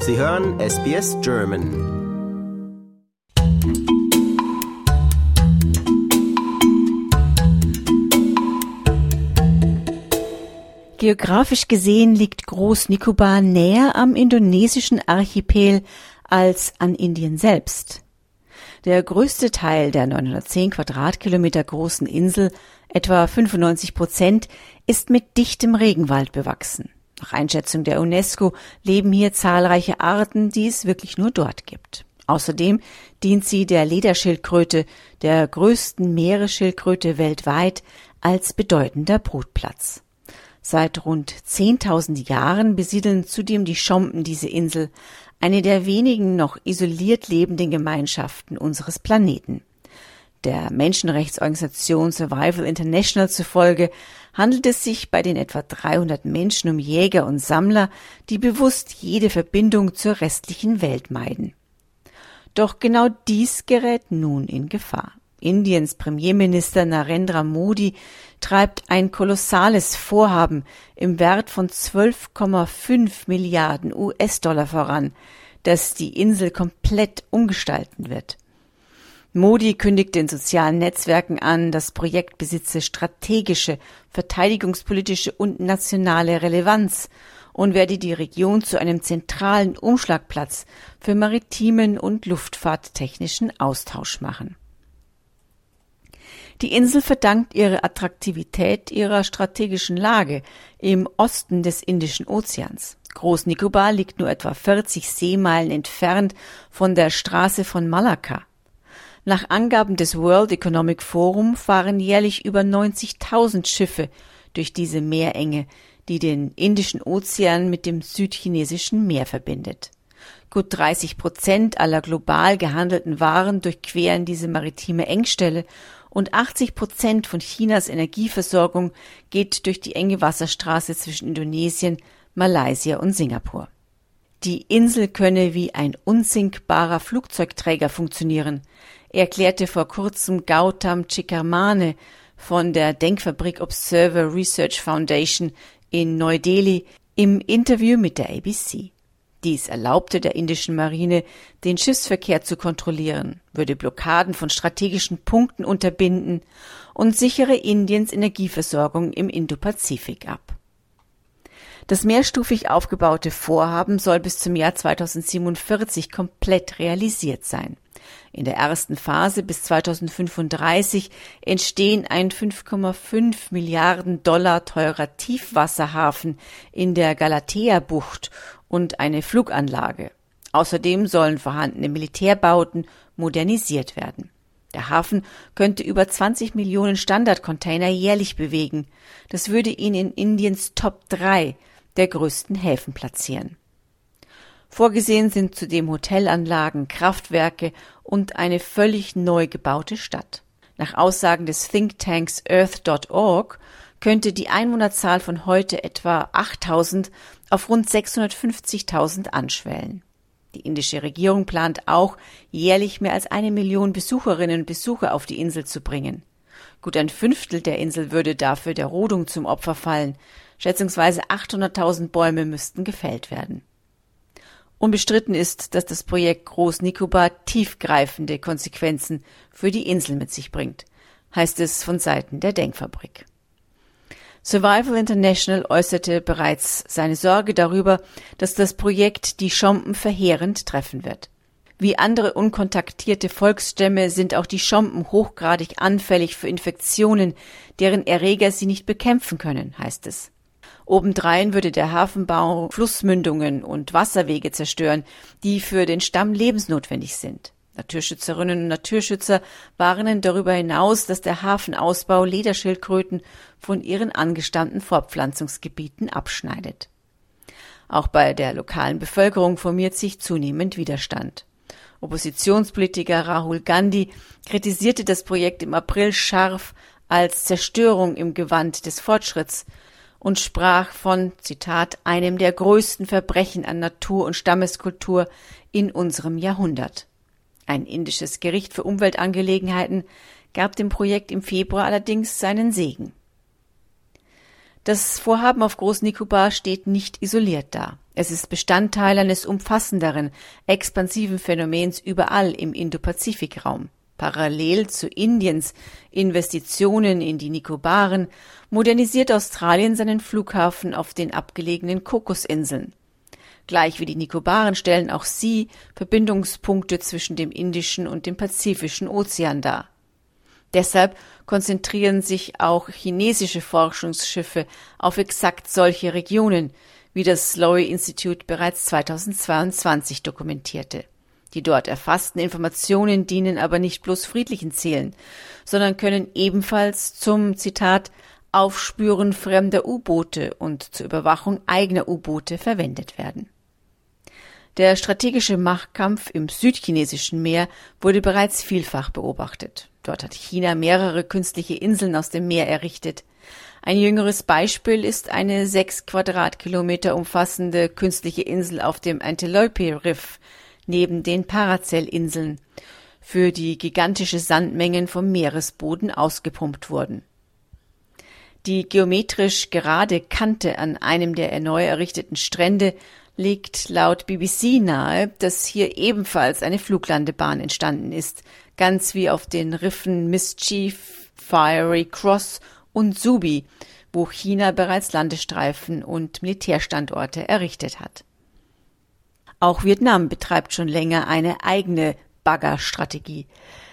Sie hören SBS German. Geografisch gesehen liegt Groß-Nikobar näher am indonesischen Archipel als an Indien selbst. Der größte Teil der 910 Quadratkilometer großen Insel, etwa 95%, ist mit dichtem Regenwald bewachsen. Nach Einschätzung der UNESCO leben hier zahlreiche Arten, die es wirklich nur dort gibt. Außerdem dient sie der Lederschildkröte, der größten Meeresschildkröte weltweit, als bedeutender Brutplatz. Seit rund 10.000 Jahren besiedeln zudem die Schompen diese Insel, eine der wenigen noch isoliert lebenden Gemeinschaften unseres Planeten. Der Menschenrechtsorganisation Survival International zufolge handelt es sich bei den etwa 300 Menschen um Jäger und Sammler, die bewusst jede Verbindung zur restlichen Welt meiden. Doch genau dies gerät nun in Gefahr. Indiens Premierminister Narendra Modi treibt ein kolossales Vorhaben im Wert von 12,5 Milliarden US-Dollar voran, das die Insel komplett umgestalten wird. Modi kündigte in sozialen Netzwerken an, das Projekt besitze strategische, verteidigungspolitische und nationale Relevanz und werde die Region zu einem zentralen Umschlagplatz für maritimen und luftfahrttechnischen Austausch machen. Die Insel verdankt ihre Attraktivität ihrer strategischen Lage im Osten des Indischen Ozeans. Groß-Nikobar liegt nur etwa 40 Seemeilen entfernt von der Straße von Malakka. Nach Angaben des World Economic Forum fahren jährlich über 90.000 Schiffe durch diese Meerenge, die den Indischen Ozean mit dem südchinesischen Meer verbindet. Gut 30% aller global gehandelten Waren durchqueren diese maritime Engstelle und 80% von Chinas Energieversorgung geht durch die enge Wasserstraße zwischen Indonesien, Malaysia und Singapur. Die Insel könne wie ein unsinkbarer Flugzeugträger funktionieren, erklärte vor kurzem Gautam Chikarmane von der Denkfabrik Observer Research Foundation in Neu-Delhi im Interview mit der ABC. Dies erlaubte der indischen Marine, den Schiffsverkehr zu kontrollieren, würde Blockaden von strategischen Punkten unterbinden und sichere Indiens Energieversorgung im Indopazifik ab. Das mehrstufig aufgebaute Vorhaben soll bis zum Jahr 2047 komplett realisiert sein. In der ersten Phase bis 2035 entstehen ein 5,5 Milliarden Dollar teurer Tiefwasserhafen in der Galatea-Bucht und eine Fluganlage. Außerdem sollen vorhandene Militärbauten modernisiert werden. Der Hafen könnte über 20 Millionen Standardcontainer jährlich bewegen. Das würde ihn in Indiens Top 3 der größten Häfen platzieren. Vorgesehen sind zudem Hotelanlagen, Kraftwerke und eine völlig neu gebaute Stadt. Nach Aussagen des Thinktanks Earth.org könnte die Einwohnerzahl von heute etwa 8.000 auf rund 650.000 anschwellen. Die indische Regierung plant auch, jährlich mehr als 1 Million Besucherinnen und Besucher auf die Insel zu bringen. Gut ein Fünftel der Insel würde dafür der Rodung zum Opfer fallen. Schätzungsweise 800.000 Bäume müssten gefällt werden. Unbestritten ist, dass das Projekt Groß-Nikobar tiefgreifende Konsequenzen für die Insel mit sich bringt, heißt es von Seiten der Denkfabrik. Survival International äußerte bereits seine Sorge darüber, dass das Projekt die Schompen verheerend treffen wird. Wie andere unkontaktierte Volksstämme sind auch die Schompen hochgradig anfällig für Infektionen, deren Erreger sie nicht bekämpfen können, heißt es. Obendrein würde der Hafenbau Flussmündungen und Wasserwege zerstören, die für den Stamm lebensnotwendig sind. Naturschützerinnen und Naturschützer warnen darüber hinaus, dass der Hafenausbau Lederschildkröten von ihren angestammten Fortpflanzungsgebieten abschneidet. Auch bei der lokalen Bevölkerung formiert sich zunehmend Widerstand. Oppositionspolitiker Rahul Gandhi kritisierte das Projekt im April scharf als Zerstörung im Gewand des Fortschritts und sprach von, Zitat, einem der größten Verbrechen an Natur und Stammeskultur in unserem Jahrhundert. Ein indisches Gericht für Umweltangelegenheiten gab dem Projekt im Februar allerdings seinen Segen. Das Vorhaben auf Groß-Nikobar steht nicht isoliert da. Es ist Bestandteil eines umfassenderen, expansiven Phänomens überall im Indo-Pazifik-Raum. Parallel zu Indiens Investitionen in die Nikobaren modernisiert Australien seinen Flughafen auf den abgelegenen Kokosinseln. Gleich wie die Nikobaren stellen auch sie Verbindungspunkte zwischen dem Indischen und dem Pazifischen Ozean dar. Deshalb konzentrieren sich auch chinesische Forschungsschiffe auf exakt solche Regionen, wie das Lowy Institute bereits 2022 dokumentierte. Die dort erfassten Informationen dienen aber nicht bloß friedlichen Zielen, sondern können ebenfalls zum, Zitat, Aufspüren fremder U-Boote und zur Überwachung eigener U-Boote verwendet werden. Der strategische Machtkampf im südchinesischen Meer wurde bereits vielfach beobachtet. Dort hat China mehrere künstliche Inseln aus dem Meer errichtet. Ein jüngeres Beispiel ist eine 6 Quadratkilometer umfassende künstliche Insel auf dem Antelope Riff neben den Paracel-Inseln, für die gigantische Sandmengen vom Meeresboden ausgepumpt wurden. Die geometrisch gerade Kante an einem der neu errichteten Strände legt laut BBC nahe, dass hier ebenfalls eine Fluglandebahn entstanden ist, ganz wie auf den Riffen Mischief, Fiery Cross und Subi, wo China bereits Landestreifen und Militärstandorte errichtet hat. Auch Vietnam betreibt schon länger eine eigene Baggerstrategie.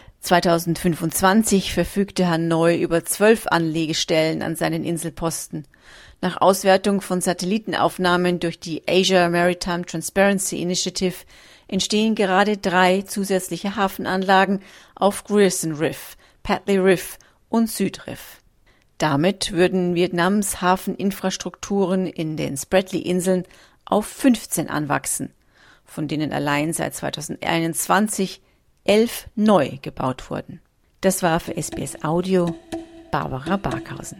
2025 verfügte Hanoi über 12 Anlegestellen an seinen Inselposten. Nach Auswertung von Satellitenaufnahmen durch die Asia Maritime Transparency Initiative entstehen gerade 3 zusätzliche Hafenanlagen auf Grierson Riff, Patley Riff und Südriff. Damit würden Vietnams Hafeninfrastrukturen in den Spratly-Inseln auf 15 anwachsen, von denen allein seit 2021 11 neu gebaut wurden. Das war für SBS Audio Barbara Barkhausen.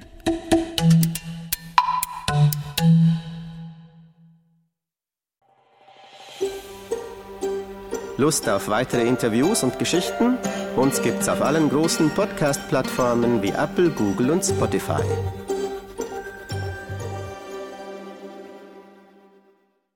Lust auf weitere Interviews und Geschichten? Uns gibt's auf allen großen Podcast-Plattformen wie Apple, Google und Spotify.